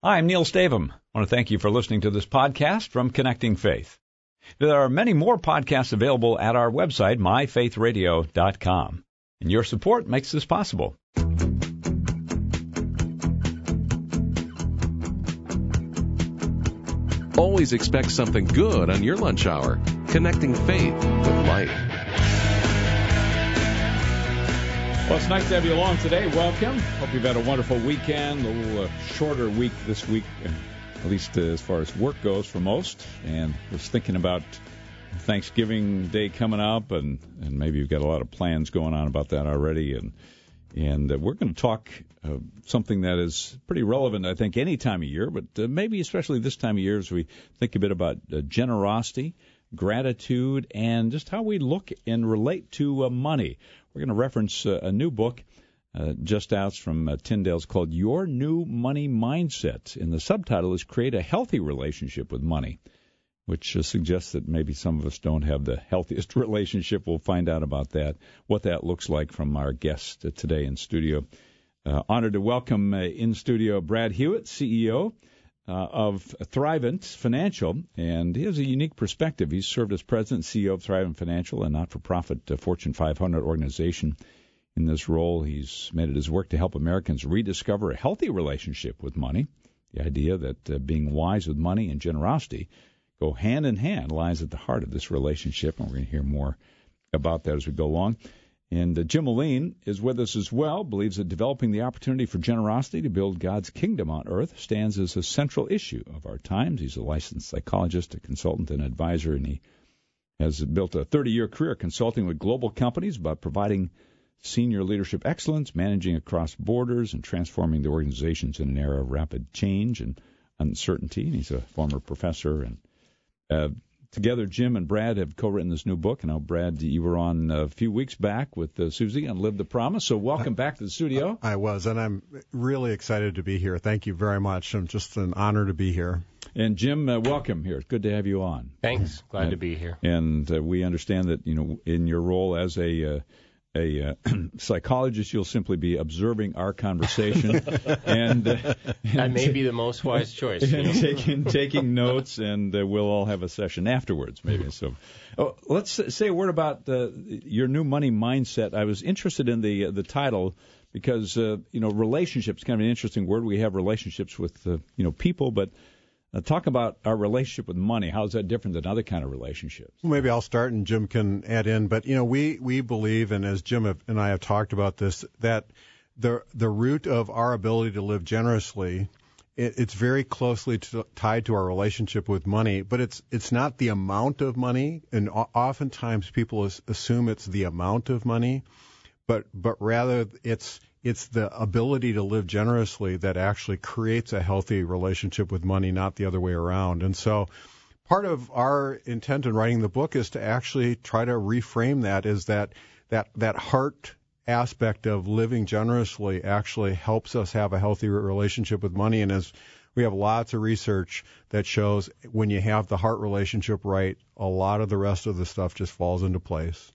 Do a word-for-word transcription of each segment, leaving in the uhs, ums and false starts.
Hi, I'm Neil Stavum. I want to thank you for listening to this podcast from Connecting Faith. There are many more podcasts available at our website, my faith radio dot com. And your support makes this possible. Always expect something good on your lunch hour. Connecting Faith with life. Well, it's nice to have you along today. Welcome. Hope you've had a wonderful weekend. A little uh, shorter week this week, at least uh, as far as work goes for most. And was thinking about Thanksgiving Day coming up, and, and maybe you've got a lot of plans going on about that already. And and uh, we're going to talk uh, something that is pretty relevant, I think, any time of year, but uh, maybe especially this time of year as we think a bit about uh, generosity, gratitude, and just how we look and relate to uh, money. We're going to reference uh, a new book uh, just out from uh, Tyndale's called Your New Money Mindset, and the subtitle is Create a Healthy Relationship with Money, which uh, suggests that maybe some of us don't have the healthiest relationship. We'll find out about that, what that looks like from our guest uh, today in studio. Uh, honored to welcome uh, in studio Brad Hewitt, C E O uh, of Thrivent Financial, and he has a unique perspective. He's served as president and C E O of Thrivent Financial, a not-for-profit uh, Fortune five hundred organization. In this role, he's made it his work to help Americans rediscover a healthy relationship with money. The idea that uh, being wise with money and generosity go hand in hand lies at the heart of this relationship, and we're going to hear more about that as we go along. And uh, Jim Moline is with us as well, believes that developing the opportunity for generosity to build God's kingdom on earth stands as a central issue of our times. He's a licensed psychologist, a consultant, and advisor, and he has built a thirty-year career consulting with global companies about providing senior leadership excellence, managing across borders, and transforming the organizations in an era of rapid change and uncertainty. And he's a former professor. And uh, together, Jim and Brad have co-written this new book. And now, Brad, you were on a few weeks back with uh, Susie on Live the Promise. So welcome back to the studio. I was, and I'm really excited to be here. Thank you very much. I'm just an honor to be here. And Jim, uh, welcome here. It's good to have you on. Thanks. Glad and, to be here. And uh, we understand that, you know, in your role as a uh, a uh, psychologist, you'll simply be observing our conversation, and, uh, and that may be the most wise choice. And taking taking notes, and uh, we'll all have a session afterwards, maybe. So, oh, let's say a word about uh, your new money mindset. I was interested in the uh, the title because uh, you know, relationships, kind of an interesting word. We have relationships with uh, you know people, but Uh, talk about our relationship with money. How is that different than other kind of relationships? Well, maybe I'll start and Jim can add in. But, you know, we, we believe, and as Jim have, and I have talked about this, that the the root of our ability to live generously, it, it's very closely to, tied to our relationship with money. But it's it's not the amount of money, and o- oftentimes people as, assume it's the amount of money, but but rather it's It's the ability to live generously that actually creates a healthy relationship with money, not the other way around. And so part of our intent in writing the book is to actually try to reframe that as that that, that heart aspect of living generously actually helps us have a healthy relationship with money. And as we have lots of research that shows when you have the heart relationship right, a lot of the rest of the stuff just falls into place.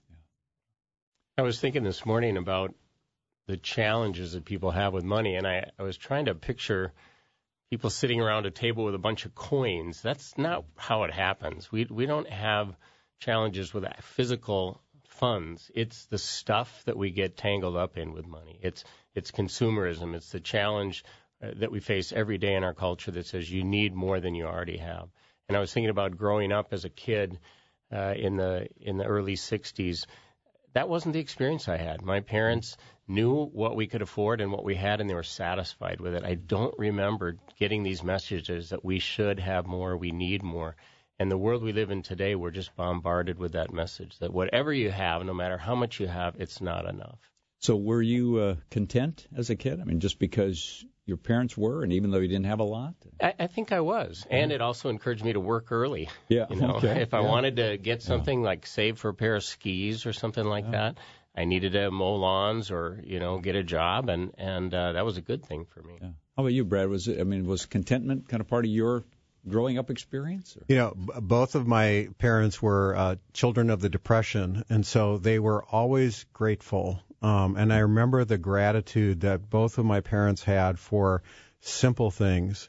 I was thinking this morning about the challenges that people have with money, and I, I was trying to picture people sitting around a table with a bunch of coins. That's not how it happens. We we don't have challenges with physical funds. It's the stuff that we get tangled up in with money. It's it's consumerism. It's the challenge uh, that we face every day in our culture that says you need more than you already have. And I was thinking about growing up as a kid uh, in the in the early sixties. That wasn't the experience I had. My parents knew what we could afford and what we had, and they were satisfied with it. I don't remember getting these messages that we should have more, we need more. And the world we live in today, we're just bombarded with that message that whatever you have, no matter how much you have, it's not enough. So were you uh, content as a kid? I mean, just because your parents were, and even though you didn't have a lot? I, I think I was. And it also encouraged me to work early. Yeah. You know, okay. if I yeah. wanted to get something yeah. like save for a pair of skis or something like yeah. that, I needed to mow lawns or, you know, get a job, and, and uh, that was a good thing for me. Yeah. How about you, Brad? Was it, I mean, was contentment kind of part of your growing up experience? Or? You know, b- both of my parents were uh, children of the Depression, and so they were always grateful. Um, and I remember the gratitude that both of my parents had for simple things.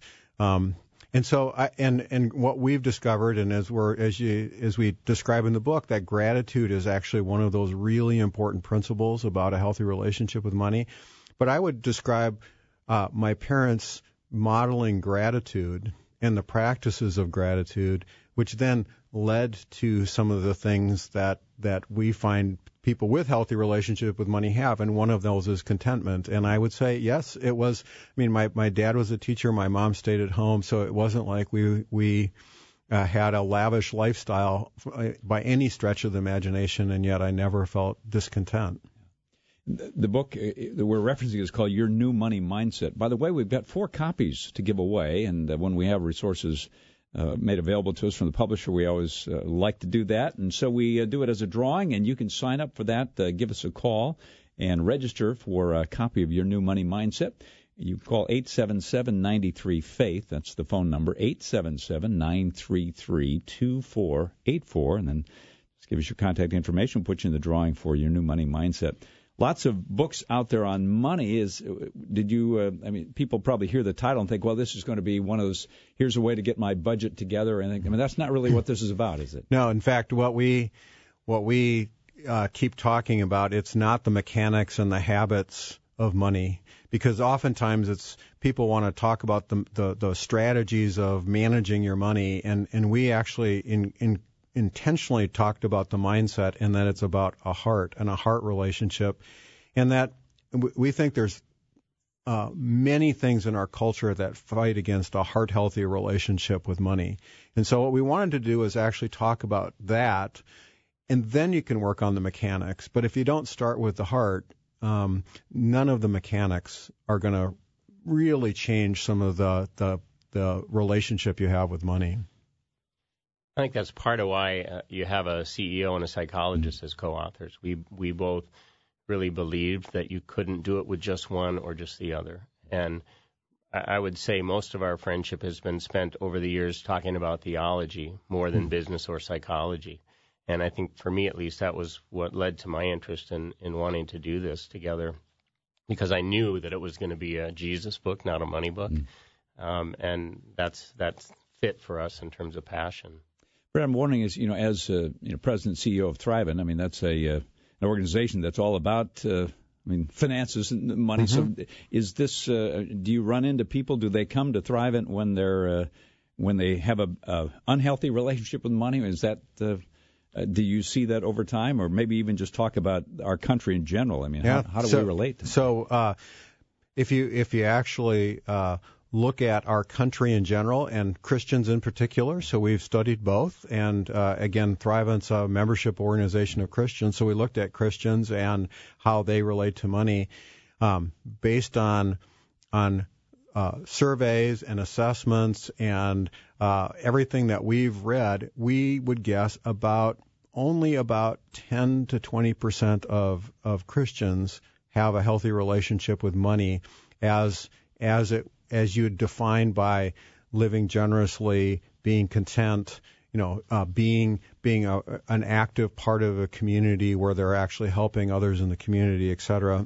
Um, and so, I, and and what we've discovered, and as we're as you as we describe in the book, that gratitude is actually one of those really important principles about a healthy relationship with money. But I would describe uh, my parents modeling gratitude and the practices of gratitude, which then led to some of the things that that we find people with healthy relationship with money have, and one of those is contentment. And I would say, yes, it was. I mean, my my dad was a teacher, my mom stayed at home, so it wasn't like we we uh, had a lavish lifestyle by any stretch of the imagination, and yet I never felt discontent. The book that we're referencing is called Your New Money Mindset. By the way, we've got four copies to give away, and uh, when we have resources uh, made available to us from the publisher, we always uh, like to do that. And so we uh, do it as a drawing, and you can sign up for that. Uh, give us a call and register for a copy of Your New Money Mindset. You call eight seven seven, nine three, FAITH. That's the phone number, eight seven seven, nine three three, two four eight four, and then just give us your contact information. We'll put you in the drawing for Your New Money Mindset. Lots of books out there on money. Is did you? Uh, I mean, people probably hear the title and think, well, this is going to be one of those. Here's a way to get my budget together. And I mean, that's not really what this is about, is it? No. In fact, what we what we uh, keep talking about, it's not the mechanics and the habits of money, because oftentimes it's people want to talk about the the, the strategies of managing your money, and and we actually in in intentionally talked about the mindset, and that it's about a heart and a heart relationship, and that we think there's uh, many things in our culture that fight against a heart healthy relationship with money. And so what we wanted to do is actually talk about that, and then you can work on the mechanics. But if you don't start with the heart, um, none of the mechanics are going to really change some of the, the the relationship you have with money. I think that's part of why uh, you have a C E O and a psychologist as co-authors. We we both really believed that you couldn't do it with just one or just the other. And I, I would say most of our friendship has been spent over the years talking about theology more than business or psychology. And I think for me, at least, that was what led to my interest in, in wanting to do this together, because I knew that it was going to be a Jesus book, not a money book. Mm. Um, and that's that's fit for us in terms of passion. Brett, I'm wondering, is you know, as uh, you know, president and C E O of Thrivent, I mean, that's a uh, an organization that's all about, uh, I mean, finances and money. Mm-hmm. So, is this? Uh, do you run into people? Do they come to Thrivent when they're uh, when they have a, a unhealthy relationship with money? Is that? Uh, uh, do you see that over time, or maybe even just talk about our country in general? I mean, yeah. how, how do so, we relate to that? So, uh, if you if you actually uh, look at our country in general and Christians in particular. So we've studied both. And uh, again, Thrivent's a membership organization of Christians. So we looked at Christians and how they relate to money um, based on on uh, surveys and assessments and uh, everything that we've read. We would guess about only about ten to twenty percent of, of Christians have a healthy relationship with money as as it as you define by living generously, being content, you know, uh, being being a, an active part of a community where they're actually helping others in the community, et cetera.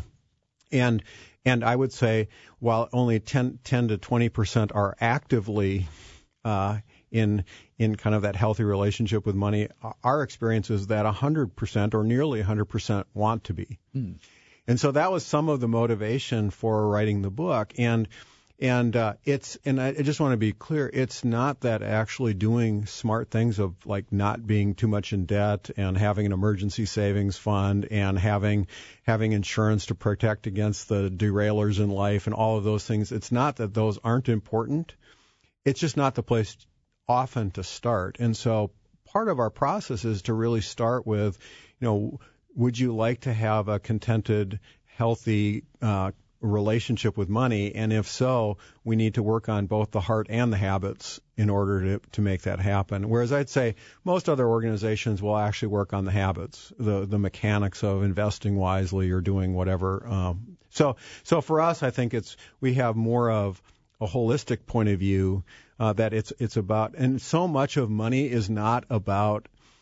and and I would say, while only ten, ten to twenty percent are actively uh, in in kind of that healthy relationship with money, our experience is that one hundred percent or nearly one hundred percent want to be. Mm. And so that was some of the motivation for writing the book. And And uh, it's and I just want to be clear, it's not that actually doing smart things of like not being too much in debt and having an emergency savings fund and having having insurance to protect against the derailers in life and all of those things. It's not that those aren't important. It's just not the place often to start. And so part of our process is to really start with, you know, would you like to have a contented, healthy uh relationship with money, and if so, we need to work on both the heart and the habits in order to to make that happen. Whereas I'd say most other organizations will actually work on the habits, the the mechanics of investing wisely or doing whatever. Um, so so for us, I think it's we have more of a holistic point of view uh, that it's it's about, and so much of money is not about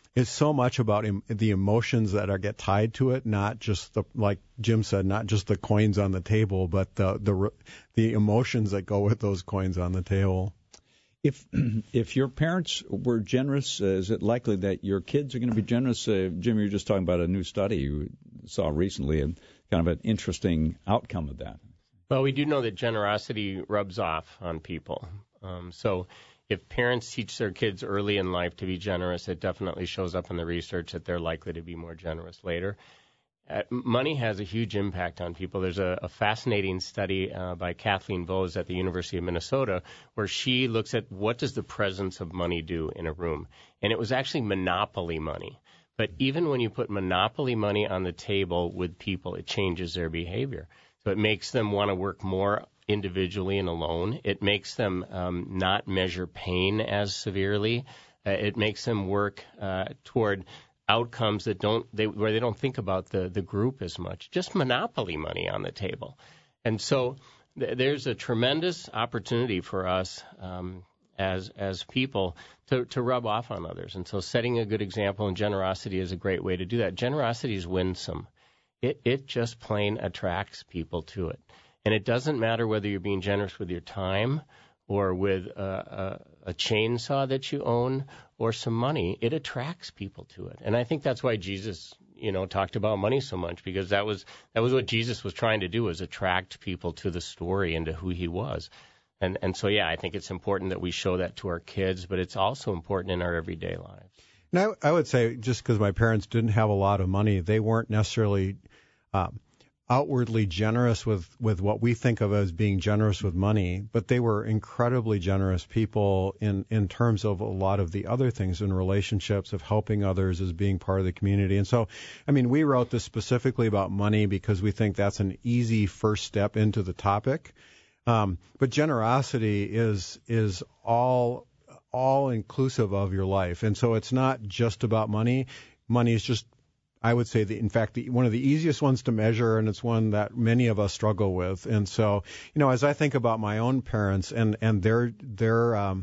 it's so much about em- the emotions that are get tied to it, not just the, like Jim said, not just the coins on the table, but the the the emotions that go with those coins on the table. If if your parents were generous, uh, is it likely that your kids are going to be generous? Uh, Jim, you were just talking about a new study you saw recently, and kind of an interesting outcome of that. Well, we do know that generosity rubs off on people. Um, so if parents teach their kids early in life to be generous, it definitely shows up in the research that they're likely to be more generous later. Uh, money has a huge impact on people. There's a, a fascinating study uh, by Kathleen Vohs at the University of Minnesota where she looks at what does the presence of money do in a room. And it was actually monopoly money. But even when you put monopoly money on the table with people, it changes their behavior. So it makes them want to work more individually and alone. It makes them um, not measure pain as severely. Uh, it makes them work uh, toward outcomes that don't they where they don't think about the the group as much. Just monopoly money on the table, and so th- there's a tremendous opportunity for us um, as as people to to rub off on others. And so setting a good example and generosity is a great way to do that. Generosity is winsome. It it just plain attracts people to it, and it doesn't matter whether you're being generous with your time or with a, a, a chainsaw that you own or some money. It attracts people to it. And I think that's why Jesus, you know, talked about money so much, because that was that was what Jesus was trying to do, was attract people to the story and to who he was. And and so, yeah, I think it's important that we show that to our kids, but it's also important in our everyday lives. Now, I would say just because my parents didn't have a lot of money, they weren't necessarily um, outwardly generous with, with what we think of as being generous with money, but they were incredibly generous people in, in terms of a lot of the other things in relationships, of helping others, as being part of the community. And so, I mean, we wrote this specifically about money because we think that's an easy first step into the topic. Um, but generosity is is all all inclusive of your life. And so it's not just about money. Money is just, I would say, the, in fact, the, one of the easiest ones to measure, and it's one that many of us struggle with. And so, you know, as I think about my own parents and, and their, their um,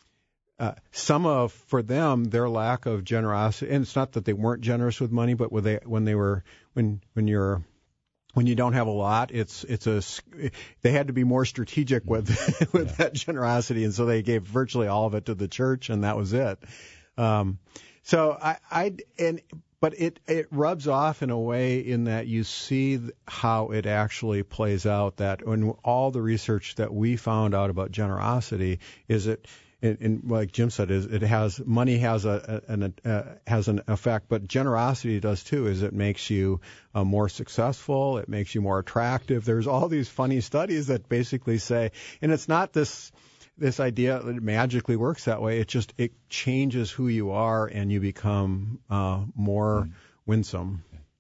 uh, some of, for them, their lack of generosity, and it's not that they weren't generous with money, but when they, when they were, when, when you're, when you don't have a lot, it's it's a they had to be more strategic with with yeah. that generosity, and so they gave virtually all of it to the church, and that was it. Um, so I, I and but it it rubs off in a way in that you see how it actually plays out. That when all the research that we found out about generosity is it. And, and like Jim said, is it has money has a, a an uh, has an effect, but generosity does too. Is it makes you uh, more successful? It makes you more attractive. There's all these funny studies that basically say, and it's not this this idea that it magically works that way. It just it changes who you are, and you become uh, more mm. winsome.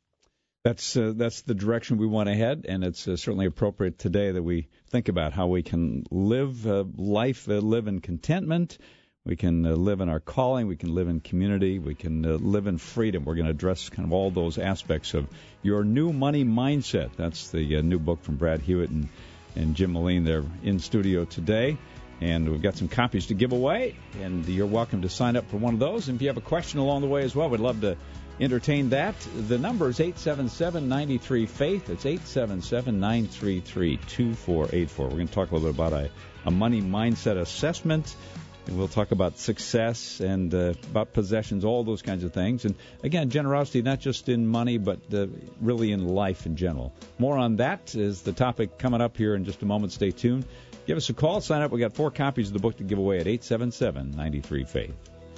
That's uh, that's the direction we want to head, and it's uh, certainly appropriate today that we think about how we can live uh, life, uh, live in contentment. We can uh, live in our calling. We can live in community. We can uh, live in freedom. We're going to address kind of all those aspects of your new money mindset. That's the uh, new book from Brad Hewitt and, and Jim Moline. They're in studio today, and we've got some copies to give away, and you're welcome to sign up for one of those. And if you have a question along the way as well, we'd love to entertain that. The number is eight seven seven, nine three, faith. It's eight seven seven, nine three three, two four eight four. We're going to talk a little bit about a, a money mindset assessment, and we'll talk about success and uh, about possessions, all those kinds of things. And, again, generosity not just in money, but uh, really in life in general. More on that is the topic coming up here in just a moment. Stay tuned. Give us a call. Sign up. We've got four copies of the book to give away at eight seven seven, nine three, faith.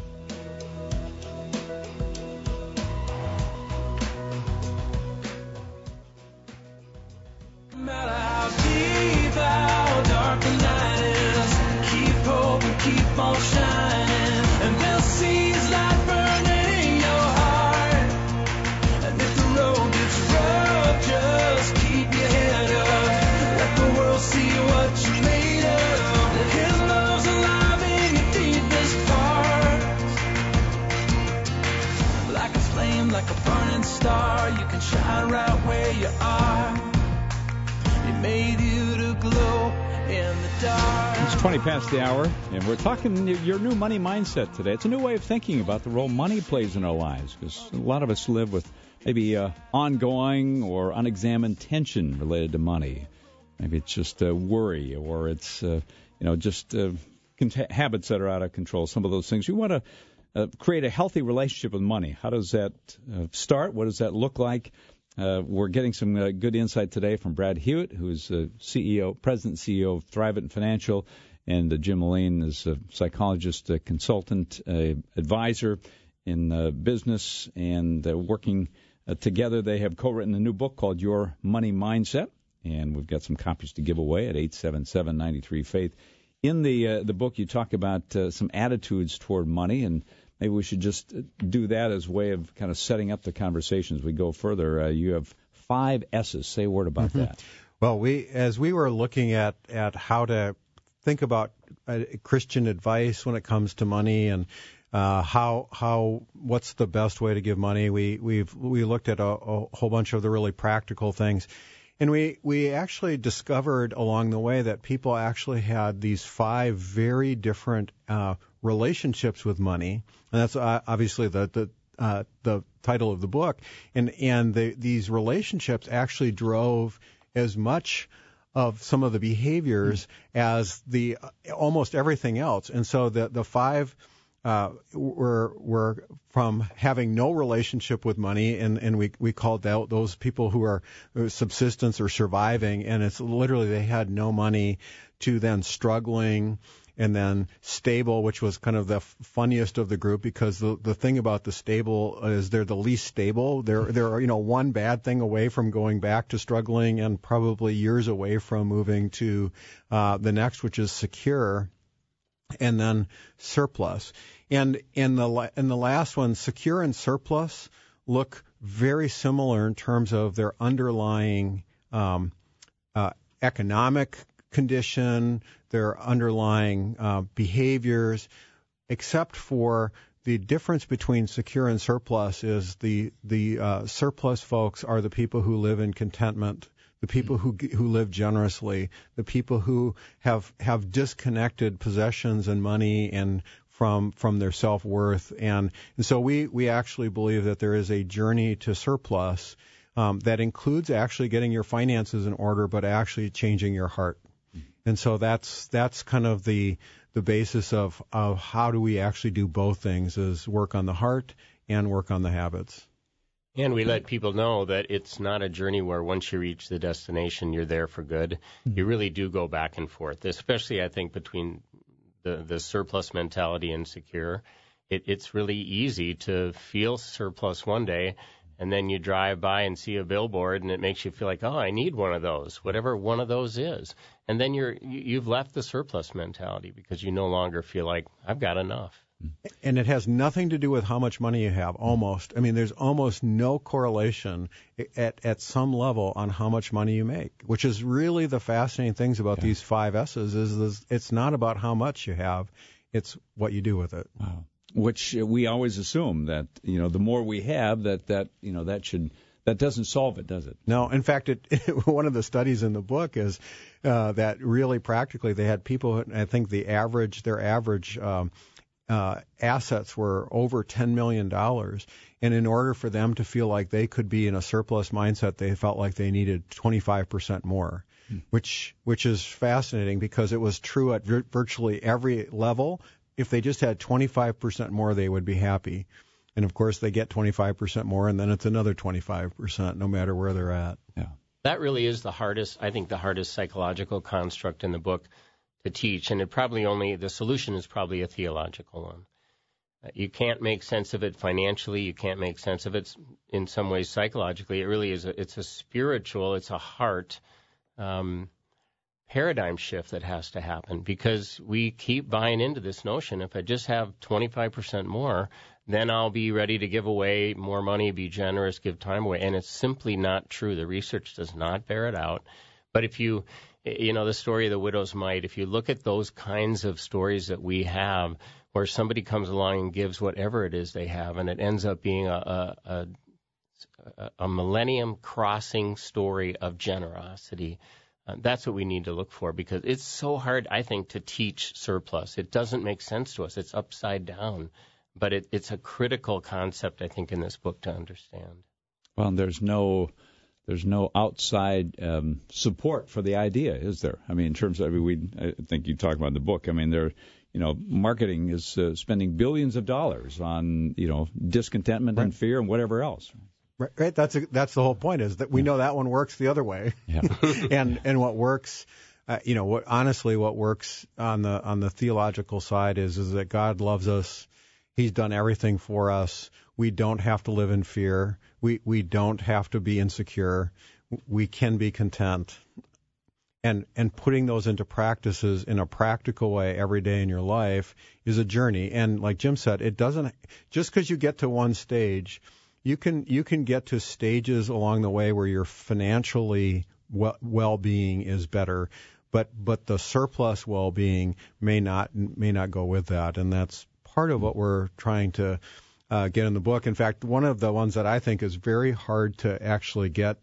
Keep on shining, and they'll see his light burning in your heart. And if the road gets rough, just keep your head up. Let the world see what you're made of. His love's alive in your deepest parts. Like a flame, like a burning star, you can shine right where you are. He made you to glow in the dark. It's twenty past the hour, and we're talking your new money mindset today. It's a new way of thinking about the role money plays in our lives, because a lot of us live with maybe uh, ongoing or unexamined tension related to money. Maybe it's just uh, worry, or it's uh, you know just uh, cont- habits that are out of control. Some of those things. We want to uh, create a healthy relationship with money. How does that uh, start? What does that look like? Uh, we're getting some uh, good insight today from Brad Hewitt, who's uh, C E O, President and C E O of Thrivent Financial, and uh, Jim Mullane is a psychologist, a consultant, uh, advisor in uh, business, and uh, working uh, together. They have co-written a new book called Your Money Mindset, and we've got some copies to give away at eight seven seven, nine three, faith. In the uh, the book, you talk about uh, some attitudes toward money, and maybe we should just do that as a way of kind of setting up the conversation as we go further. Uh, you have five S's. Say a word about mm-hmm. that. Well, we as we were looking at, at how to think about uh, Christian advice when it comes to money, and uh, how how what's the best way to give money, we we've we looked at a, a whole bunch of the really practical things. And we, we actually discovered along the way that people actually had these five very different uh, relationships with money, and that's uh, obviously the the uh, the title of the book. And and the, these relationships actually drove as much of some of the behaviors mm-hmm. as the uh, almost everything else. And so the the five uh, were were from having no relationship with money, and, and we we called out those people who are subsistence or surviving, and it's literally they had no money, to then struggling, and then stable, which was kind of the funniest of the group, because the the thing about the stable is they're the least stable. They're they're you know one bad thing away from going back to struggling, and probably years away from moving to uh, the next, which is secure. And then surplus. And in the in the last one, secure and surplus look very similar in terms of their underlying um, uh, economic condition, their underlying uh, behaviors, except for the difference between secure and surplus is the the uh, surplus folks are the people who live in contentment, the people who who live generously, the people who have have disconnected possessions and money and from from their self-worth. And, and so we, we actually believe that there is a journey to surplus um, that includes actually getting your finances in order, but actually changing your heart. And so that's that's kind of the the basis of, of how do we actually do both things, is work on the heart and work on the habits. And we let people know that it's not a journey where once you reach the destination, you're there for good. Mm-hmm. You really do go back and forth, especially, I think, between the, the surplus mentality and secure. It, it's really easy to feel surplus one day, and then you drive by and see a billboard, and it makes you feel like, oh, I need one of those, whatever one of those is. And then you're, you've left the surplus mentality because you no longer feel like, I've got enough. And it has nothing to do with how much money you have, almost. I mean, there's almost no correlation at at some level on how much money you make, which is really the fascinating things about yeah. these five S's, is, is it's not about how much you have, it's what you do with it. Wow. Which we always assume that, you know, the more we have, that, that you know, that should... That doesn't solve it, does it? No. In fact, it, one of the studies in the book is uh, that really practically they had people, I think the average, their average um, uh, assets were over ten million dollars. And in order for them to feel like they could be in a surplus mindset, they felt like they needed twenty-five percent more, hmm. which which is fascinating because it was true at vir- virtually every level. If they just had twenty-five percent more, they would be happy. And, of course, they get twenty-five percent more, and then it's another twenty-five percent no matter where they're at. Yeah. That really is the hardest, I think, the hardest psychological construct in the book to teach. And it probably only, the solution is probably a theological one. You can't make sense of it financially. You can't make sense of it in some ways psychologically. It really is, a, it's a spiritual, it's a heart um, paradigm shift that has to happen, because we keep buying into this notion, if I just have twenty-five percent more, then I'll be ready to give away more money, be generous, give time away. And it's simply not true. The research does not bear it out. But if you, you know, the story of the widow's mite, if you look at those kinds of stories that we have where somebody comes along and gives whatever it is they have, and it ends up being a, a, a, a millennium crossing story of generosity, Uh, that's what we need to look for, because it's so hard, I think, to teach surplus. It doesn't make sense to us. It's upside down. But it, it's a critical concept, I think, in this book to understand. Well, there's no there's no outside um, support for the idea, is there? I mean, in terms of, I mean, we I think you talk about in the book. I mean, there, you know, marketing is uh, spending billions of dollars on, you know, discontentment right. and fear and whatever else. Right, right. That's a, that's the whole point, is that we know that one works the other way. Yeah. and and what works, uh, you know, what honestly what works on the on the theological side is is that God loves us. He's done everything for us. We don't have to live in fear. We we don't have to be insecure. We can be content. And and putting those into practices in a practical way every day in your life is a journey. And like Jim said, it doesn't just because you get to one stage. You can you can get to stages along the way where your financially well, well-being is better, but but the surplus well-being may not may not go with that, and that's part of what we're trying to uh, get in the book. In fact, one of the ones that I think is very hard to actually get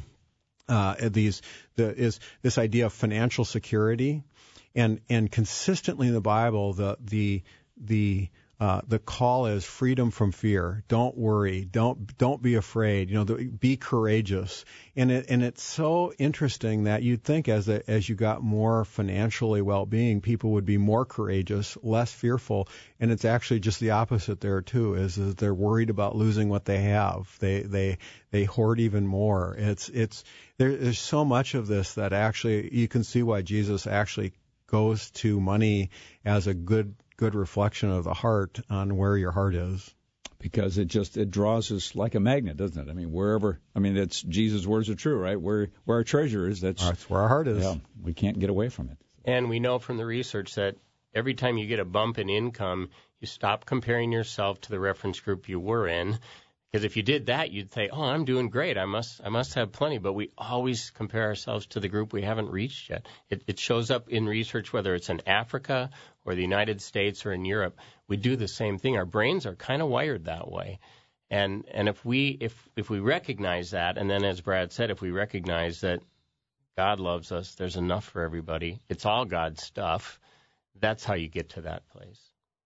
uh, these the is this idea of financial security, and and consistently in the Bible the the the Uh, the call is freedom from fear. Don't worry. Don't don't be afraid. You know, the, be courageous. And it and it's so interesting that you'd think as a, as you got more financially well-being, people would be more courageous, less fearful. And it's actually just the opposite there too. Is, is they're worried about losing what they have. They they they hoard even more. It's it's there, there's so much of this that actually you can see why Jesus actually goes to money as a good. good reflection of the heart on where your heart is. Because it just it draws us like a magnet, doesn't it? I mean, wherever, I mean, it's Jesus' words are true, right? Where where our treasure is, that's, that's where our heart is. Yeah, we can't get away from it. And we know from the research that every time you get a bump in income, you stop comparing yourself to the reference group you were in. Because if you did that, you'd say, "Oh, I'm doing great. I must, I must have plenty." But we always compare ourselves to the group we haven't reached yet. It, it shows up in research, whether it's in Africa or the United States or in Europe. We do the same thing. Our brains are kind of wired that way. And and if we if if we recognize that, and then as Brad said, if we recognize that God loves us, there's enough for everybody. It's all God's stuff. That's how you get to that place.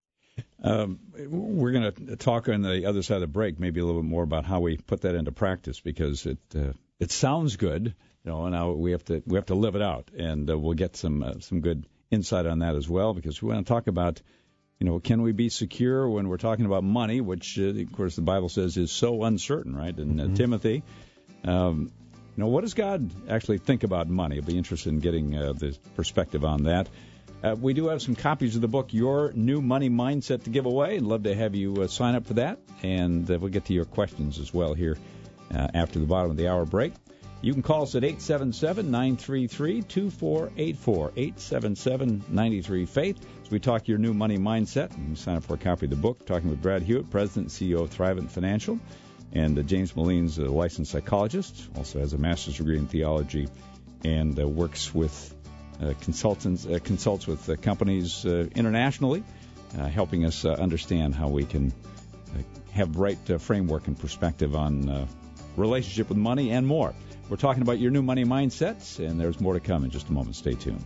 Um, we're going to talk on the other side of the break, maybe a little bit more about how we put that into practice, because it uh, it sounds good, you know. And now we have to we have to live it out, and uh, we'll get some uh, some good insight on that as well, because we want to talk about, you know, can we be secure when we're talking about money, which uh, of course the Bible says is so uncertain, right? And uh, mm-hmm. Timothy, um, you know, what does God actually think about money? I'll be interested in getting uh, the perspective on that. Uh, we do have some copies of the book, Your New Money Mindset, to give away. I'd love to have you uh, sign up for that, and uh, we'll get to your questions as well here uh, after the bottom of the hour break. You can call us at eight seven seven, nine three three, two four eight four, eight seven seven, nine three, faith. As we talk Your New Money Mindset, you can sign up for a copy of the book, talking with Brad Hewitt, President and C E O of Thrivent Financial, and uh, James Molin's a licensed psychologist, also has a master's degree in theology, and uh, works with Uh, consultants uh, consults with uh, companies uh, internationally, uh, helping us uh, understand how we can uh, have right uh, framework and perspective on uh, relationship with money and more. We're talking about your new money mindsets, and there's more to come in just a moment. Stay tuned.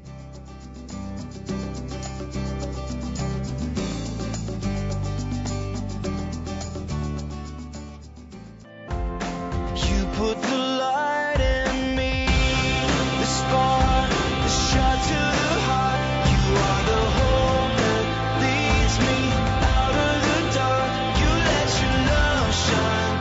You put the light in me, the spark, the shot to the heart. You are the hope that leads me out of the dark. You let your love shine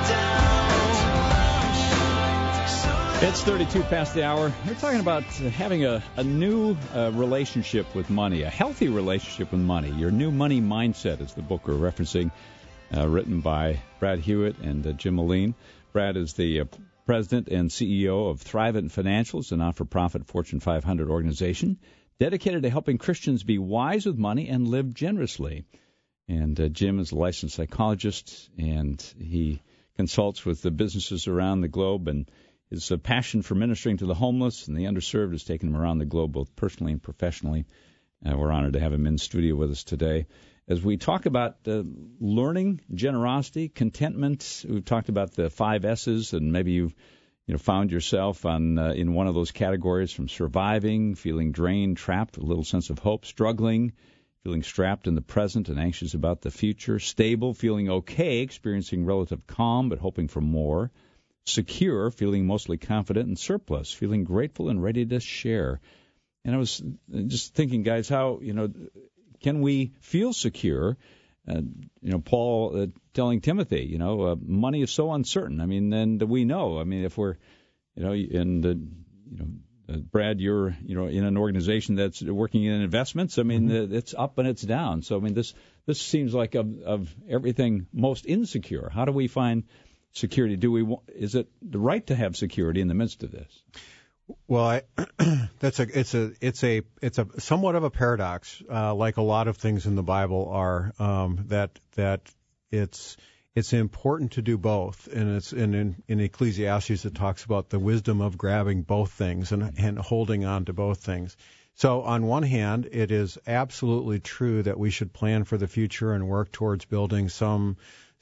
down. It's thirty-two past the hour. We're talking about uh, having a, a new uh, relationship with money, a healthy relationship with money. Your New Money Mindset is the book we're referencing, uh, written by Brad Hewitt and uh, Jim Molin. Brad is the uh, president and C E O of Thrivent Financial, a not-for-profit Fortune five hundred organization dedicated to helping Christians be wise with money and live generously. And uh, Jim is a licensed psychologist, and he consults with the businesses around the globe, and his uh, passion for ministering to the homeless and the underserved has taken him around the globe, both personally and professionally. Uh, we're honored to have him in studio with us today. As we talk about uh, learning, generosity, contentment, we've talked about the five S's, and maybe you've you know, found yourself on uh, in one of those categories from surviving, feeling drained, trapped, a little sense of hope, struggling, feeling strapped in the present and anxious about the future, stable, feeling okay, experiencing relative calm but hoping for more, secure, feeling mostly confident, and surplus, feeling grateful and ready to share. And I was just thinking, guys, how, you know, can we feel secure? Uh, you know, Paul uh, telling Timothy, you know, uh, money is so uncertain. I mean, and we know, I mean, if we're, you know, and, uh, you know, Uh, Brad, you're you know in an organization that's working in investments. I mean, mm-hmm. it's up and it's down. So I mean, this this seems like of, of everything most insecure. How do we find security? Do we is it the right to have security in the midst of this? Well, I, that's a it's a it's a it's a somewhat of a paradox, uh, like a lot of things in the Bible are. Um, that that it's. It's important to do both, and it's and in, in Ecclesiastes it talks about the wisdom of grabbing both things and, and holding on to both things. So on one hand, it is absolutely true that we should plan for the future and work towards building some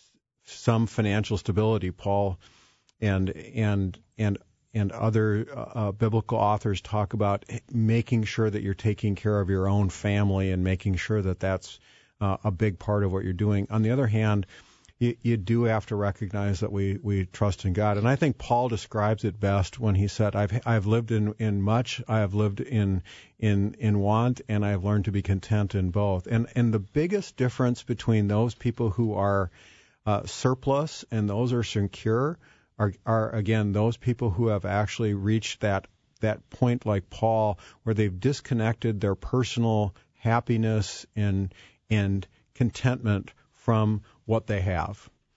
some financial stability. Paul and and and and other uh, biblical authors talk about making sure that you're taking care of your own family and making sure that that's uh, a big part of what you're doing. On the other hand, You, you do have to recognize that we, we trust in God. And I think Paul describes it best when he said, I've I've lived in, in much, I have lived in in in want, and I have learned to be content in both. And and the biggest difference between those people who are uh, surplus and those who are secure are, are, again, those people who have actually reached that that point like Paul, where they've disconnected their personal happiness and and contentment from what they have.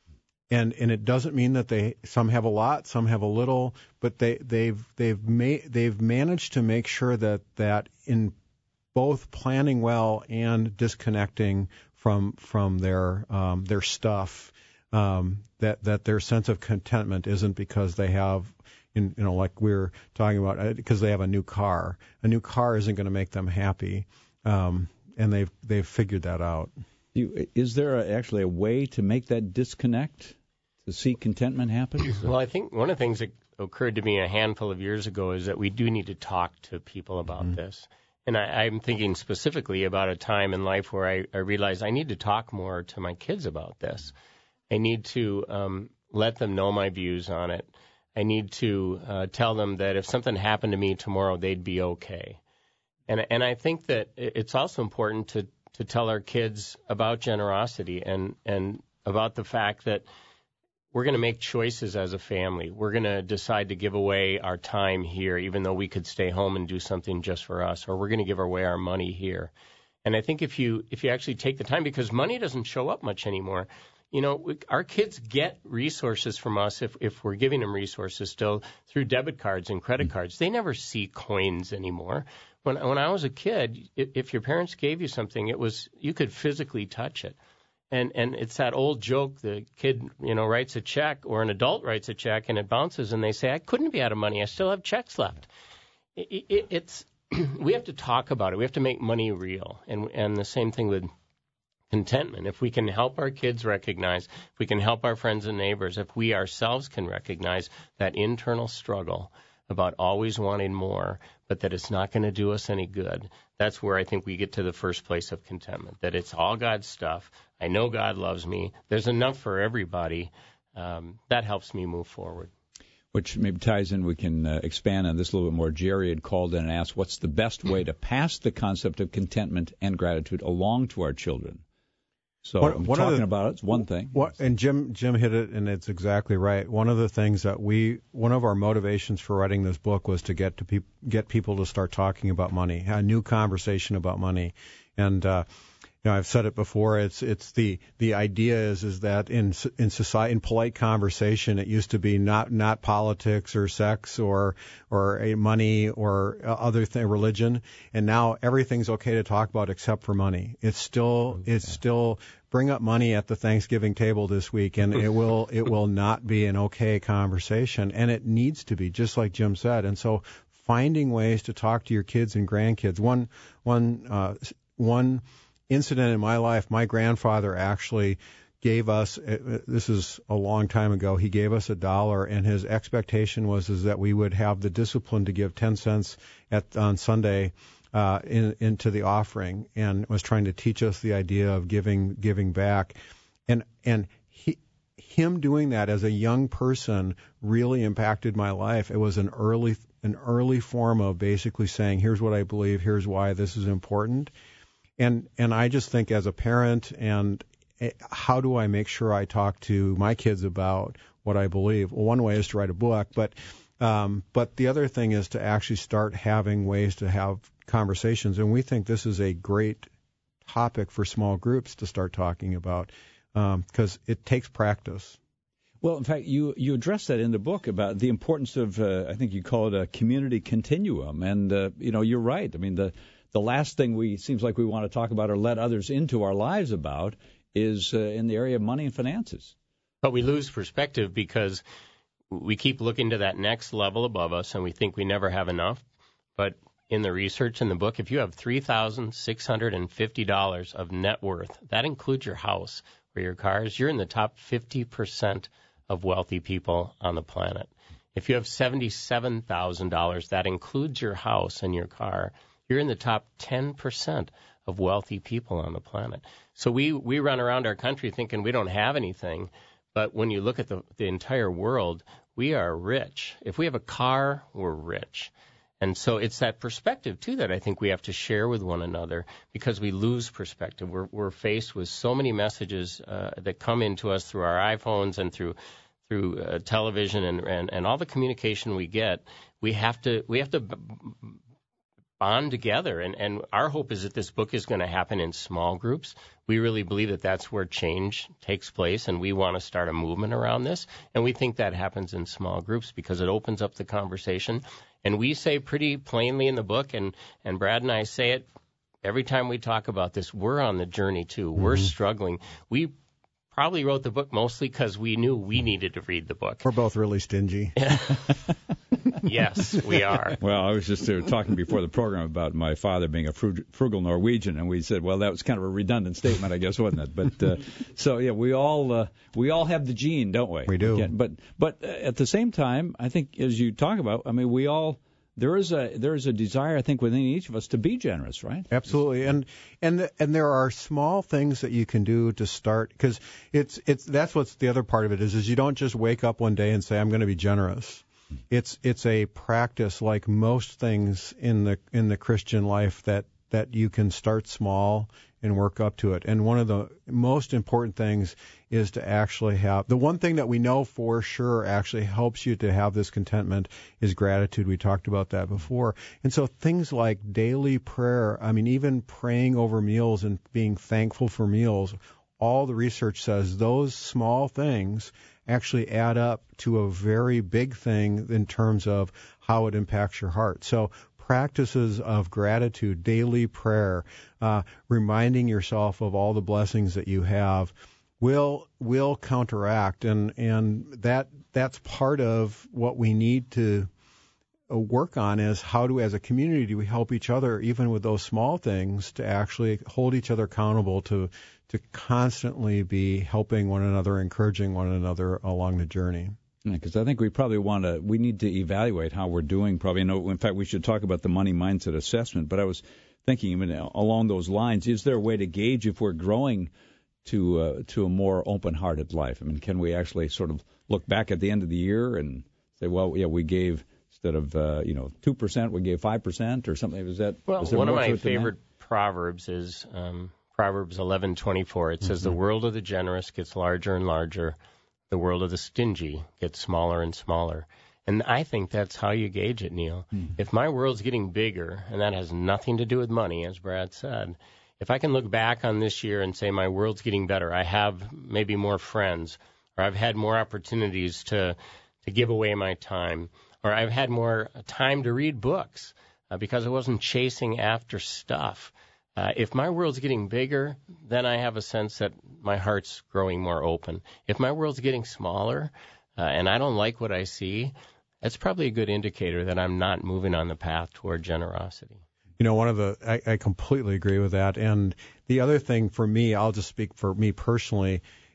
And and it doesn't mean that they some have a lot, some have a little, but they they've they've made they've managed to make sure that that in both planning well and disconnecting from from their um, their stuff, um, that that their sense of contentment isn't because they have, in, you know, like we we're talking about, because they have a new car. A new car isn't going to make them happy, um, and they've they've figured that out. You, is there a, actually a way to make that disconnect, to see contentment happen? Well, I think one of the things that occurred to me a handful of years ago is that we do need to talk to people about mm-hmm. this. And I, I'm thinking specifically about a time in life where I, I realized I need to talk more to my kids about this. I need to um, let them know my views on it. I need to uh, tell them that if something happened to me tomorrow, they'd be okay. And and I think that it's also important to to tell our kids about generosity and, and about the fact that we're going to make choices as a family. We're going to decide to give away our time here, even though we could stay home and do something just for us, or we're going to give away our money here. And I think if you if you actually take the time, because money doesn't show up much anymore. You know, we, our kids get resources from us if, if we're giving them resources still through debit cards and credit mm-hmm. cards. They never see coins anymore. When when I was a kid, if, if your parents gave you something, it was you could physically touch it. And and it's that old joke, the kid, you know, writes a check or an adult writes a check and it bounces and they say, I couldn't be out of money. I still have checks left. It, it, it's we have to talk about it. We have to make money real. And and the same thing with contentment. If we can help our kids recognize, if we can help our friends and neighbors, if we ourselves can recognize that internal struggle about always wanting more, but that it's not going to do us any good, that's where I think we get to the first place of contentment, that it's all God's stuff. I know God loves me. There's enough for everybody. Um, that helps me move forward. Which maybe ties in, we can uh, expand on this a little bit more. Jerry had called in and asked, what's the best way to pass the concept of contentment and gratitude along to our children? So what, I'm one talking the, about it's one thing. What, and Jim Jim hit it, and it's exactly right. One of the things that we, one of our motivations for writing this book was to get to peop, get people to start talking about money, a new conversation about money, and uh, you know, I've said it before. It's it's the the idea is is that in in society, in polite conversation, it used to be not not politics or sex or or a money or other thing, religion, and now everything's okay to talk about except for money. It's still okay. it's still bring up money at the Thanksgiving table this week, and it will it will not be an okay conversation, and it needs to be, just like Jim said. And so, finding ways to talk to your kids and grandkids. One one uh, one. incident in my life, my grandfather actually gave us, this is a long time ago, he gave us a dollar, and his expectation was is that we would have the discipline to give ten cents at on Sunday uh, in, into the offering, and was trying to teach us the idea of giving giving back. And and he, him doing that as a young person really impacted my life. It was an early an early form of basically saying, here's what I believe, here's why this is important. And and I just think as a parent, and how do I make sure I talk to my kids about what I believe? Well, one way is to write a book, but um, but the other thing is to actually start having ways to have conversations. And we think this is a great topic for small groups to start talking about, because um, it takes practice. Well, in fact, you, you address that in the book about the importance of, uh, I think you call it a community continuum. And, uh, you know, you're right. I mean, the, the last thing we seems like we want to talk about or let others into our lives about is uh, in the area of money and finances. But we lose perspective because we keep looking to that next level above us, and we think we never have enough. But in the research in the book, if you have three thousand six hundred fifty dollars of net worth, that includes your house or your cars, you're in the top fifty percent of wealthy people on the planet. If you have seventy-seven thousand dollars, that includes your house and your car, you're in the top ten percent of wealthy people on the planet. So we, we run around our country thinking we don't have anything, but when you look at the, the entire world, we are rich. If we have a car, we're rich. And so it's that perspective, too, that I think we have to share with one another, because we lose perspective. We're, we're faced with so many messages uh, that come into us through our iPhones and through through uh, television and, and, and all the communication we get. We have to we have to b- bond together. And, and our hope is that this book is going to happen in small groups. We really believe that that's where change takes place, and we want to start a movement around this. And we think that happens in small groups because it opens up the conversation. And we say pretty plainly in the book, and, and Brad and I say it every time we talk about this, we're on the journey, too. Mm-hmm. We're struggling. We probably wrote the book mostly because we knew we needed to read the book. We're both really stingy. Yes, we are. Well, I was just uh, talking before the program about my father being a frug- frugal Norwegian, and we said, well, that was kind of a redundant statement, I guess, wasn't it? But uh, so yeah, we all uh, we all have the gene, don't we? We do. Again, but but uh, at the same time, I think as you talk about, I mean, we all there is a there is a desire, I think, within each of us to be generous, right? Absolutely, and and and there are small things that you can do to start, because it's it's that's what's the other part of it is is you don't just wake up one day and say, I'm going to be generous. It's it's a practice, like most things in the in the Christian life, that, that you can start small and work up to it. And one of the most important things is to actually have, the one thing that we know for sure actually helps you to have this contentment is gratitude. We talked about that before. And so things like daily prayer, I mean, even praying over meals and being thankful for meals, all the research says those small things actually add up to a very big thing in terms of how it impacts your heart. So practices of gratitude, daily prayer, uh, reminding yourself of all the blessings that you have will will counteract, and and that that's part of what we need to work on, is how do, as a community, do we help each other, even with those small things, to actually hold each other accountable to to constantly be helping one another, encouraging one another along the journey. Because I think we probably want to, we need to evaluate how we're doing. Probably, know, in fact, we should talk about the money mindset assessment. But I was thinking, even along those lines, is there a way to gauge if we're growing to uh, to a more open-hearted life? I mean, can we actually sort of look back at the end of the year and say, well, yeah, we gave, instead of uh, you know two percent, we gave five percent or something? Was that well? Was there one of more my to favorite proverbs is um, Proverbs eleven twenty-four. It says, mm-hmm. The world of the generous gets larger and larger. The world of the stingy gets smaller and smaller. And I think that's how you gauge it, Neil. Mm-hmm. If my world's getting bigger, and that has nothing to do with money, as Brad said, if I can look back on this year and say my world's getting better, I have maybe more friends, or I've had more opportunities to, to give away my time, or I've had more time to read books uh, because I wasn't chasing after stuff. Uh, if my world's getting bigger, then I have a sense that my heart's growing more open. If my world's getting smaller uh, and I don't like what I see, that's probably a good indicator that I'm not moving on the path toward generosity. You know, one of the, I, I completely agree with that. And the other thing for me, I'll just speak for me personally,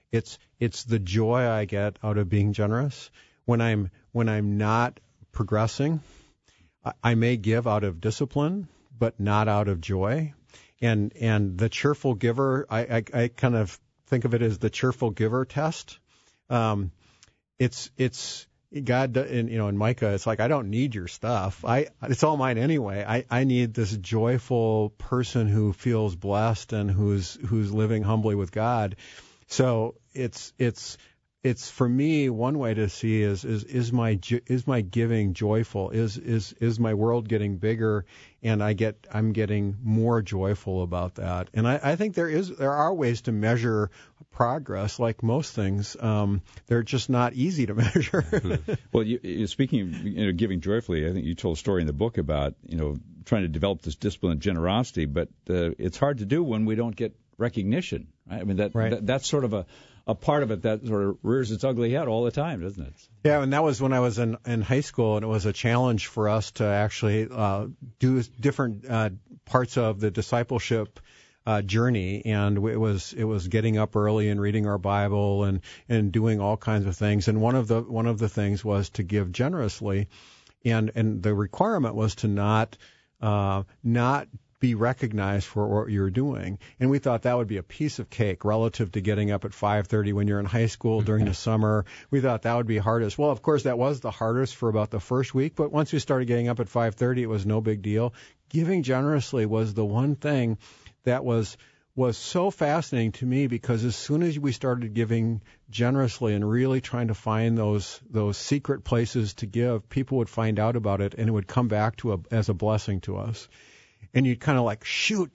It's it's the joy I get out of being generous. When I'm when I'm not progressing, I, I may give out of discipline, but not out of joy. And and the cheerful giver, I, I, I kind of think of it as the cheerful giver test. Um, it's it's God, and you know, in Micah, it's like, I don't need your stuff. I it's all mine anyway. I, I need this joyful person who feels blessed and who's who's living humbly with God. So it's it's it's for me, one way to see is is is my is my giving joyful? Is is is my world getting bigger, and I get I'm getting more joyful about that? And I, I think there is there are ways to measure progress, like most things. Um, they're just not easy to measure. Well, you, you, speaking of you know, giving joyfully, I think you told a story in the book about you know trying to develop this discipline of generosity, but uh, it's hard to do when we don't get recognition. Right? I mean that, right. that that's sort of a a part of it that sort of rears its ugly head all the time, doesn't it? Yeah, and that was when I was in, in high school, and it was a challenge for us to actually uh, do different uh, parts of the discipleship uh, journey, and it was it was getting up early and reading our Bible and, and doing all kinds of things. And one of the one of the things was to give generously, and and the requirement was to not uh, not be recognized for what you're doing. And we thought that would be a piece of cake relative to getting up at five thirty when you're in high school during the summer. We thought that would be hardest. Well, of course, that was the hardest for about the first week, but once we started getting up at five thirty, it was no big deal. Giving generously was the one thing that was was so fascinating to me, because as soon as we started giving generously and really trying to find those those secret places to give, people would find out about it, and it would come back to a, as a blessing to us. And you'd kind of like, shoot,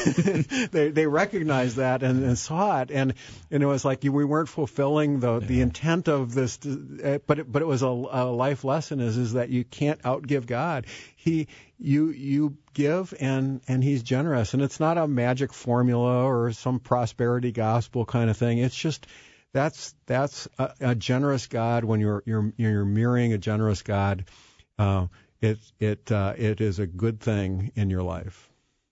they they recognized that and, and saw it, and and it was like we weren't fulfilling the the intent of this, but it, but it was a, a life lesson is is that you can't outgive God. He you you give and and He's generous, and it's not a magic formula or some prosperity gospel kind of thing. It's just that's that's a, a generous God. When you're you're you're mirroring a generous God, Uh, It it uh, it is a good thing in your life.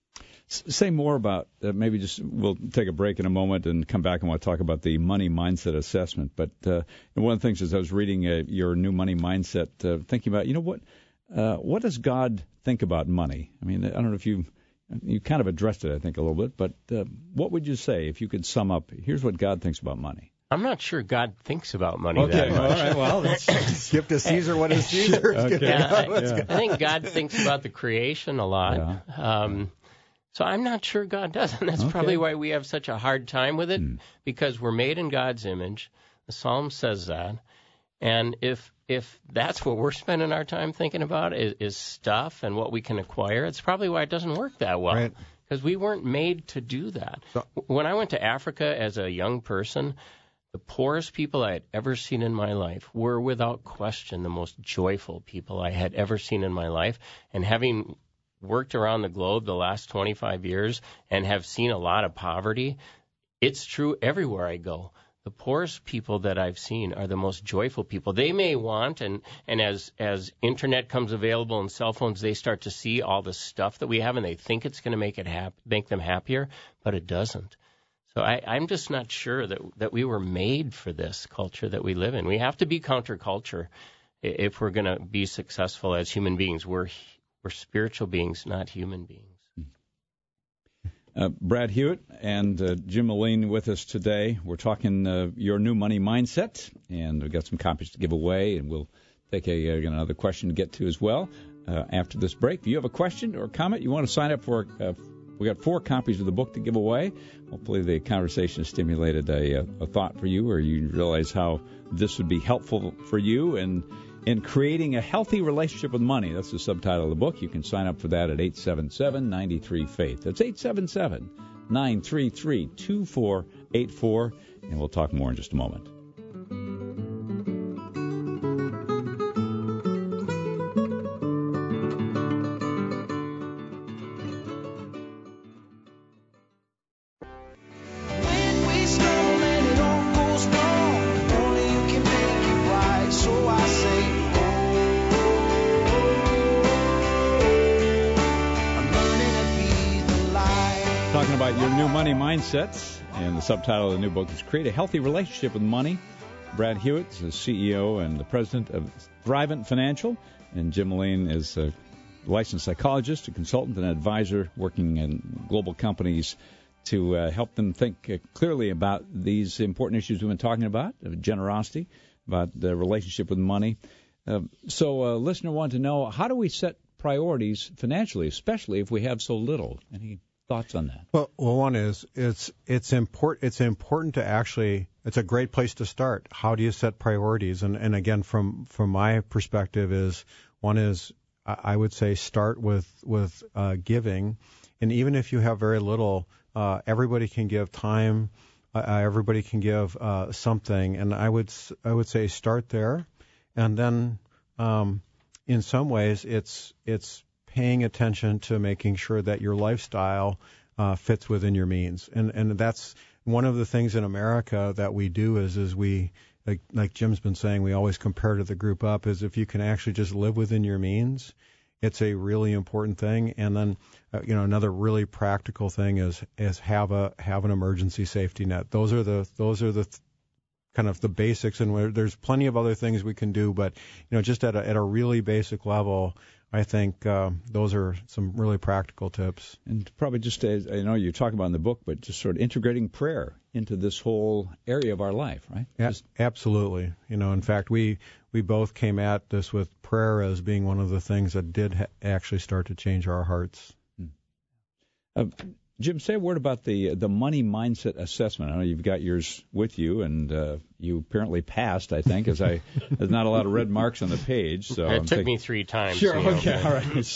Say more about uh, maybe just we'll take a break in a moment and come back and want to talk about the money mindset assessment. But uh, one of the things as I was reading uh, your new money mindset, uh, thinking about you know what uh, what does God think about money? I mean, I don't know if you you kind of addressed it, I think, a little bit. But uh, what would you say if you could sum up? Here's what God thinks about money. I'm not sure God thinks about money okay, that much. All right, well, let's give to Caesar what is Caesar. Okay. Yeah, I, yeah. I think God thinks about the creation a lot. Yeah. Um, so I'm not sure God does, and that's Okay. probably why we have such a hard time with it, Hmm. because we're made in God's image. The Psalm says that. And if if that's what we're spending our time thinking about is, is stuff and what we can acquire, it's probably why it doesn't work that well. Right. Because we weren't made to do that. So- When I went to Africa as a young person, the poorest people I had ever seen in my life were without question the most joyful people I had ever seen in my life. And having worked around the globe the last twenty-five years and have seen a lot of poverty, it's true everywhere I go. The poorest people that I've seen are the most joyful people. They may want, and, and as, as internet comes available and cell phones, they start to see all the stuff that we have, and they think it's going to make it hap- make them happier, but it doesn't. So I, I'm just not sure that that we were made for this culture that we live in. We have to be counterculture if we're going to be successful as human beings. We're we're spiritual beings, not human beings. Uh, Brad Hewitt and uh, Jim Moline with us today. We're talking uh, your new money mindset, and we've got some copies to give away, and we'll take a, uh, another question to get to as well uh, after this break. If you have a question or comment you want to sign up for, uh, we got four copies of the book to give away. Hopefully the conversation has stimulated a, a thought for you, or you realize how this would be helpful for you in, in creating a healthy relationship with money. That's the subtitle of the book. You can sign up for that at eight seven seven, nine three, faith. That's eight seven seven, nine three three, two four eight four, and we'll talk more in just a moment. When we stumble and it all goes wrong, only you can make it right. So I say, oh, I'm learning to be the light. Talking about your New Money Mindset, and the subtitle of the new book is Create a Healthy Relationship with Money. Brad Hewitt is the C E O and the president of Thrivent Financial, and Jim Moline is a licensed psychologist, a consultant, and advisor working in global companies to uh, help them think uh, clearly about these important issues we've been talking about, uh, generosity, about the relationship with money. Uh, so a listener wanted to know, how do we set priorities financially, especially if we have so little? Any thoughts on that? Well, well, one is it's it's important it's important to actually it's a great place to start. How do you set priorities? And and again, from from my perspective, is one is I would say start with with uh, giving, and even if you have very little, uh, everybody can give time. Uh, everybody can give uh, something, and I would I would say start there, and then um, in some ways it's it's paying attention to making sure that your lifestyle uh, fits within your means. And and that's one of the things in America that we do is is we, like, like Jim's been saying, we always compare to the group up, is if you can actually just live within your means, it's a really important thing. And then, uh, you know, another really practical thing is is have a have an emergency safety net. Those are the those are the th- kind of the basics, and where there's plenty of other things we can do, but you know, just at a at a really basic level, I think uh, those are some really practical tips. And probably just, as I know you talk about in the book, but just sort of integrating prayer into this whole area of our life, right? Yeah, just... absolutely. You know, in fact, we we both came at this with prayer as being one of the things that did ha- actually start to change our hearts. Hmm. Uh, Jim, say a word about the the money mindset assessment. I know you've got yours with you, and uh, you apparently passed, I think, as I there's not a lot of red marks on the page. So it I'm took thinking, me three times. Sure, you know, okay, but- all right.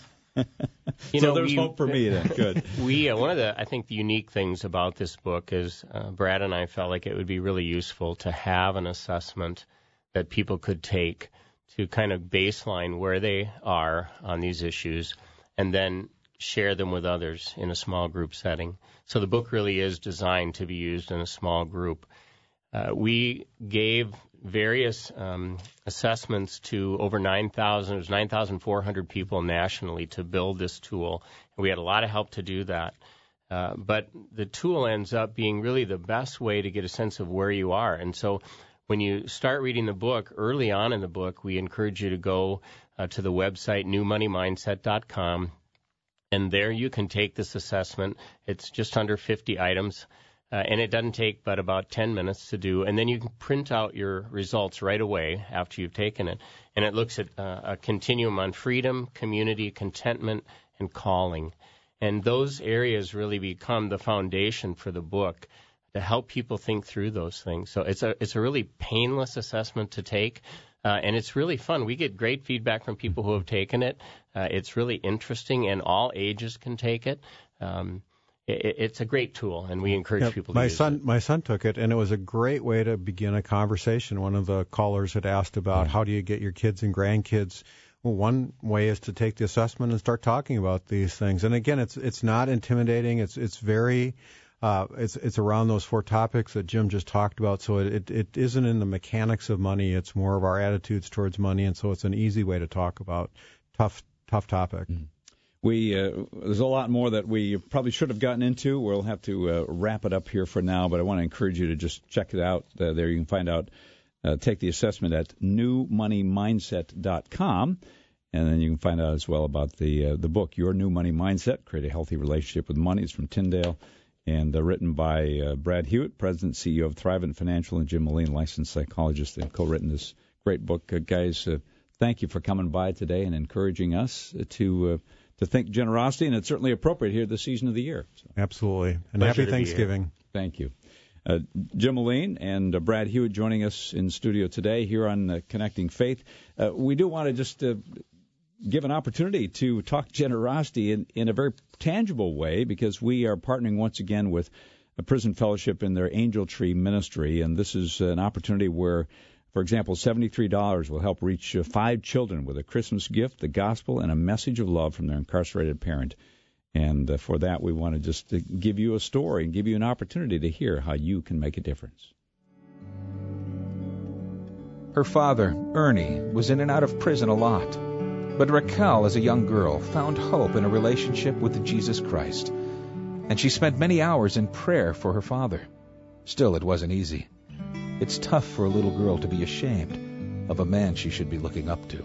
You so know, there's we- hope for me then. Good. We uh, one of the I think the unique things about this book is uh, Brad and I felt like it would be really useful to have an assessment that people could take to kind of baseline where they are on these issues, and then share them with others in a small group setting. So the book really is designed to be used in a small group. Uh, we gave various um, assessments to over nine thousand, it was nine thousand four hundred people nationally to build this tool. And we had a lot of help to do that. Uh, but the tool ends up being really the best way to get a sense of where you are. And so when you start reading the book, early on in the book, we encourage you to go uh, to the website new money mindset dot com. And there you can take this assessment. It's just under fifty items, uh, and it doesn't take but about ten minutes to do. And then you can print out your results right away after you've taken it. And it looks at uh, a continuum on freedom, community, contentment, and calling. And those areas really become the foundation for the book to help people think through those things. So it's a it's a really painless assessment to take. Uh, and it's really fun. We get great feedback from people who have taken it. Uh, it's really interesting, and all ages can take it. Um, it it's a great tool, and we encourage Yeah, people to my use son, it. My son took it, and it was a great way to begin a conversation. One of the callers had asked about how do you get your kids and grandkids. Well, one way is to take the assessment and start talking about these things. And again, it's it's not intimidating. It's it's very Uh, it's it's around those four topics that Jim just talked about. So it, it it isn't in the mechanics of money. It's more of our attitudes towards money, and so it's an easy way to talk about tough tough topic. Mm-hmm. We uh, there's a lot more that we probably should have gotten into. We'll have to uh, wrap it up here for now, but I want to encourage you to just check it out. Uh, there you can find out, uh, take the assessment at new money mindset dot com. And then you can find out as well about the uh, the book, Your New Money Mindset, Create a Healthy Relationship with Money. It's from Tyndale, and uh, written by uh, Brad Hewitt, President and C E O of Thrivent Financial, and Jim Moline, licensed psychologist. They've co-written this great book. Uh, guys, uh, thank you for coming by today and encouraging us to uh, to think generosity, and it's certainly appropriate here this season of the year. So. Absolutely. And Pleasure happy to be Thanksgiving. Thank you. Uh, Jim Moline and uh, Brad Hewitt joining us in studio today here on uh, Connecting Faith. Uh, we do want to just uh, give an opportunity to talk generosity in, in a very tangible way, because we are partnering once again with a Prison Fellowship in their Angel Tree ministry, and this is an opportunity where, for example, seventy-three dollars will help reach uh, five children with a Christmas gift, the gospel, and a message of love from their incarcerated parent. And uh, for that, we want to just uh, give you a story and give you an opportunity to hear how you can make a difference. Her father, Ernie, was in and out of prison a lot. But Raquel, as a young girl, found hope in a relationship with Jesus Christ. and she spent many hours in prayer for her father. Still, it wasn't easy. It's tough for a little girl to be ashamed of a man she should be looking up to.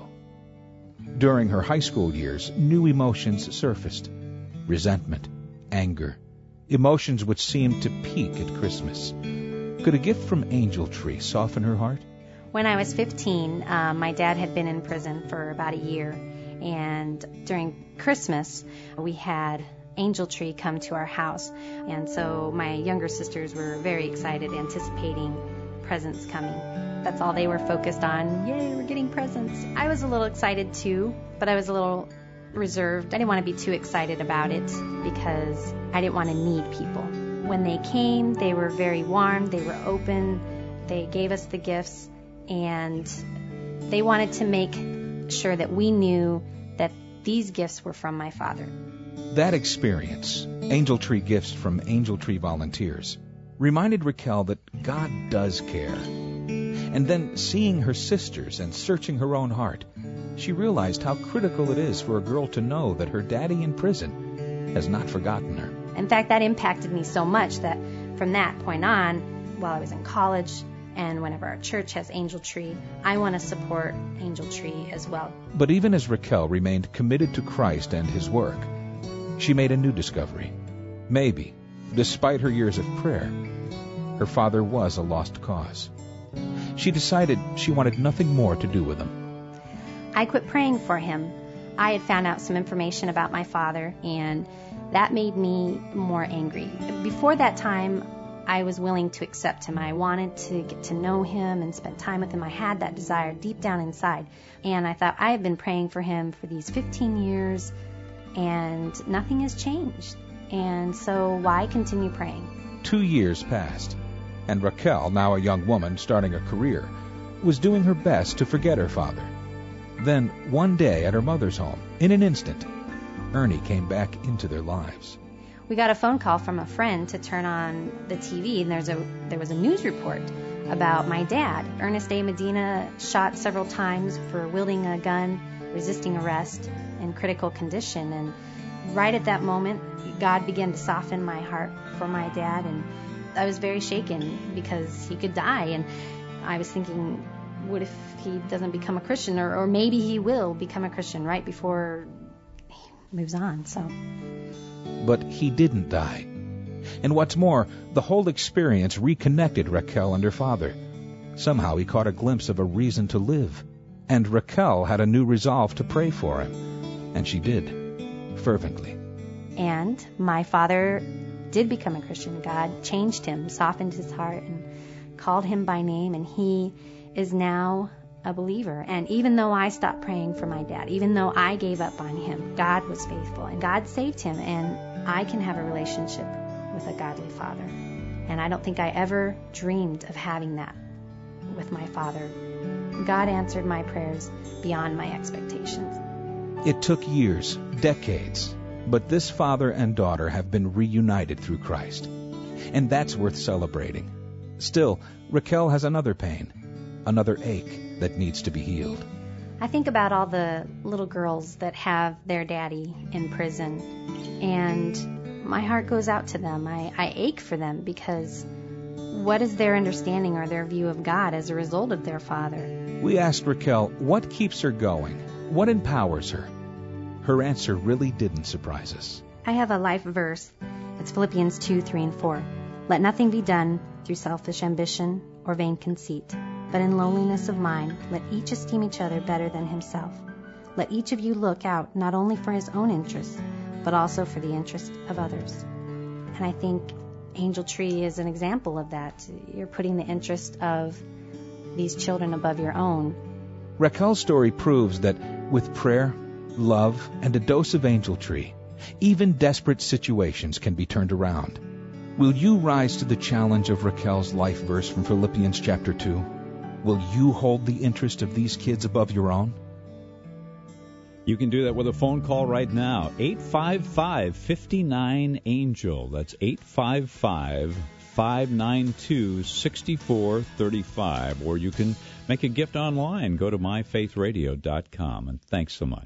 During her high school years, new emotions surfaced. Resentment, anger, emotions which seemed to peak at Christmas. Could a gift from Angel Tree soften her heart? When I was fifteen, uh, my dad had been in prison for about a year, and during Christmas, we had Angel Tree come to our house, and so my younger sisters were very excited, anticipating presents coming. That's all they were focused on. Yay, we're getting presents. I was a little excited too, but I was a little reserved. I didn't want to be too excited about it because I didn't want to need people. When they came, they were very warm, they were open, they gave us the gifts, and they wanted to make sure that we knew that these gifts were from my Father. That experience, Angel Tree gifts from Angel Tree volunteers, reminded Raquel that God does care. And then, seeing her sisters and searching her own heart, she realized how critical it is for a girl to know that her daddy in prison has not forgotten her. In fact, that impacted me so much that from that point on, while I was in college and whenever our church has Angel Tree, I want to support Angel Tree as well. But even as Raquel remained committed to Christ and his work, she made a new discovery. Maybe, despite her years of prayer, her father was a lost cause. She decided she wanted nothing more to do with him. I quit praying for him. I had found out some information about my father, and that made me more angry. Before that time, I was willing to accept him. I wanted to get to know him and spend time with him. I had that desire deep down inside. And I thought, I have been praying for him for these fifteen years, and nothing has changed. And so why continue praying? Two years passed, and Raquel, now a young woman starting a career, was doing her best to forget her father. Then, one day at her mother's home, in an instant, Ernie came back into their lives. We got a phone call from a friend to turn on the T V, and there's a there was a news report about my dad. Ernest A. Medina shot several times for wielding a gun, resisting arrest, in critical condition. And right at that moment, God began to soften my heart for my dad, and I was very shaken because he could die. And I was thinking, what if he doesn't become a Christian, or, or maybe he will become a Christian right before he moves on. So, but he didn't die. And what's more, the whole experience reconnected Raquel and her father. Somehow he caught a glimpse of a reason to live, and Raquel had a new resolve to pray for him, and she did, fervently. And my father did become a Christian. God changed him, softened his heart, and called him by name, and he is now a believer. And even though I stopped praying for my dad, even though I gave up on him, God was faithful, and God saved him, and I can have a relationship with a godly father. And I don't think I ever dreamed of having that with my father. God answered my prayers beyond my expectations. It took years, decades, but this father and daughter have been reunited through Christ. And that's worth celebrating. Still, Raquel has another pain, another ache that needs to be healed. I think about all the little girls that have their daddy in prison, and my heart goes out to them. I, I ache for them, because what is their understanding or their view of God as a result of their father? We asked Raquel what keeps her going, what empowers her. Her answer really didn't surprise us. I have a life verse. It's Philippians two, three, and four. Let nothing be done through selfish ambition or vain conceit, but in lowliness of mind, let each esteem each other better than himself. Let each of you look out not only for his own interests, but also for the interest of others. And I think Angel Tree is an example of that. You're putting the interest of these children above your own. Raquel's story proves that with prayer, love, and a dose of Angel Tree, even desperate situations can be turned around. Will you rise to the challenge of Raquel's life verse from Philippians chapter two? Will you hold the interest of these kids above your own? You can do that with a phone call right now. eight five five, five nine, ANGEL. That's eight five five, five nine two, six four three five. Or you can make a gift online. Go to my faith radio dot com. And thanks so much.